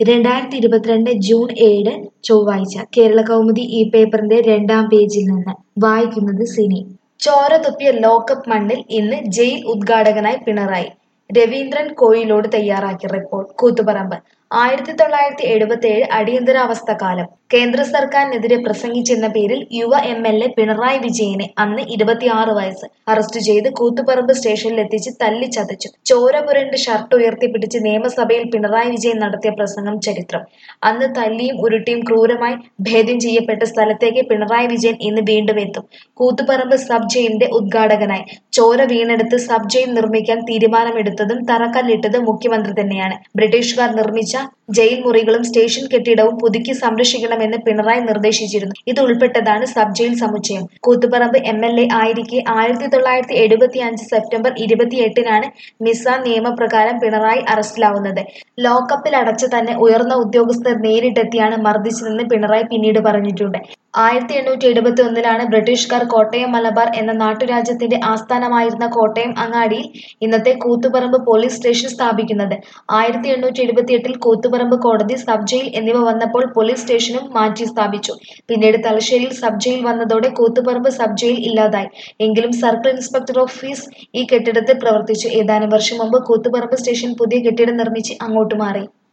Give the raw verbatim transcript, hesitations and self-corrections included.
രണ്ടായിരത്തി ഇരുപത്തിരണ്ട് ജൂൺ ഏഴ് ചൊവ്വാഴ്ച കേരളകൗമുദി ഈ പേപ്പറിന്റെ രണ്ടാം പേജിൽ നിന്ന് വായിക്കുന്നത് സിനി. ചോര തുപ്പിയ ലോക്കപ്പ് മണ്ണിൽ ഇന്ന് ജയിൽ ഉദ്ഘാടകനായി പിണറായി. രവീന്ദ്രൻ കോയിലോട് തയ്യാറാക്കിയ റിപ്പോർട്ട്. കൂത്തുപറമ്പ്. ആയിരത്തി തൊള്ളായിരത്തി എഴുപത്തി ഏഴ് അടിയന്തരാവസ്ഥ കാലം കേന്ദ്ര സർക്കാരിനെതിരെ പ്രസംഗിച്ചെന്ന പേരിൽ യുവ എം എൽ എ പിണറായി വിജയനെ അന്ന് ഇരുപത്തിയാറ് വയസ്സ് അറസ്റ്റ് ചെയ്ത് കൂത്തുപറമ്പ് സ്റ്റേഷനിലെത്തിച്ച് തല്ലിച്ചതച്ചു. ചോര പുരണ്ട് ഷർട്ട് ഉയർത്തിപ്പിടിച്ച് നിയമസഭയിൽ പിണറായി വിജയൻ നടത്തിയ പ്രസംഗം ചരിത്രം. അന്ന് തല്ലിയും ഉരുട്ടിയും ക്രൂരമായി ഭേദ്യം ചെയ്യപ്പെട്ട സ്ഥലത്തേക്ക് പിണറായി വിജയൻ ഇന്ന് വീണ്ടും എത്തും. കൂത്തുപറമ്പ് സബ് ജയിലിന്റെ ഉദ്ഘാടകനായി. ചോര വീണെടുത്ത് സബ് ജയിൽ നിർമ്മിക്കാൻ തീരുമാനമെടുത്തതും തറക്കല്ലിട്ടതും മുഖ്യമന്ത്രി തന്നെയാണ്. ബ്രിട്ടീഷുകാർ നിർമ്മിച്ച ജയിൽ മുറികളും സ്റ്റേഷൻ കെട്ടിടവും പുതുക്കി സംരക്ഷിക്കണമെന്ന് പിണറായി നിർദ്ദേശിച്ചിരുന്നു. ഇത് ഉൾപ്പെട്ടതാണ് സബ് ജയിൽ സമുച്ചയം. കൂത്തുപറമ്പ് എം എൽ എ ആയിരിക്കെ ആയിരത്തി തൊള്ളായിരത്തി എഴുപത്തി അഞ്ച് സെപ്റ്റംബർ ഇരുപത്തിയെട്ടിനാണ് മിസാൻ നിയമപ്രകാരം പിണറായി അറസ്റ്റിലാവുന്നത്. ലോക്കപ്പിൽ അടച്ച തന്നെ ഉയർന്ന ഉദ്യോഗസ്ഥർ നേരിട്ടെത്തിയാണ് മർദ്ദിച്ചതെന്ന് പിണറായി പിന്നീട് പറഞ്ഞിട്ടുണ്ട്. ആയിരത്തി എണ്ണൂറ്റി എഴുപത്തി ഒന്നിലാണ് ബ്രിട്ടീഷുകാർ കോട്ടയം മലബാർ എന്ന നാട്ടുരാജ്യത്തിന്റെ ആസ്ഥാനമായിരുന്ന കോട്ടയം അങ്ങാടിയിൽ ഇന്നത്തെ കൂത്തുപറമ്പ് പോലീസ് സ്റ്റേഷൻ സ്ഥാപിക്കുന്നത്. ആയിരത്തി എണ്ണൂറ്റി എഴുപത്തിയെട്ടിൽ കൂത്തുപറമ്പ് കോടതി, സബ് ജയിൽ എന്നിവ വന്നപ്പോൾ പോലീസ് സ്റ്റേഷനും മാറ്റി സ്ഥാപിച്ചു. പിന്നീട് തലശ്ശേരിയിൽ സബ് ജയിൽ വന്നതോടെ കൂത്തുപറമ്പ് സബ് ജയിൽ ഇല്ലാതായി. എങ്കിലും സർക്കിൾ ഇൻസ്പെക്ടർ ഓഫീസ് ഈ കെട്ടിടത്തിൽ പ്രവർത്തിച്ചു. ഏതാനും വർഷം മുമ്പ് കൂത്തുപറമ്പ് സ്റ്റേഷൻ പുതിയ കെട്ടിടം നിർമ്മിച്ച് അങ്ങോട്ട് മാറി.